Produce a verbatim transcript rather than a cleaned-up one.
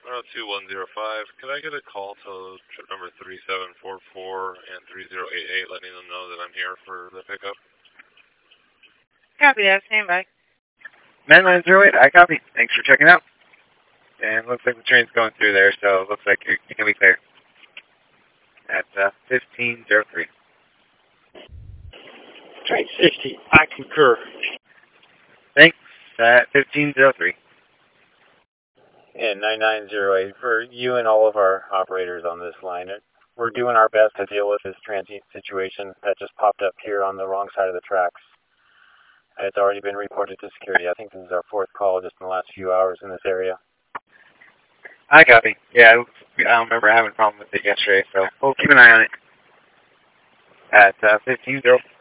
oh two one zero five. Could I get a call to trip number three seven four four and three zero eight eight, letting them know that I'm here for the pickup? Copy that. Stand by. nine nine zero eight, I copy. Thanks for checking out. And looks like the train's going through there, so it looks like you, you can be clear. At uh, fifteen oh three. Train sixty, I concur. Thanks. At fifteen oh three. And nine nine zero eight, for you and all of our operators on this line, we're doing our best to deal with this transient situation that just popped up here on the wrong side of the tracks. It's already been reported to security. I think this is our fourth call just in the last few hours in this area. I copy. Yeah, I don't remember having a problem with it yesterday, so we'll keep an eye on it. At uh, fifteen oh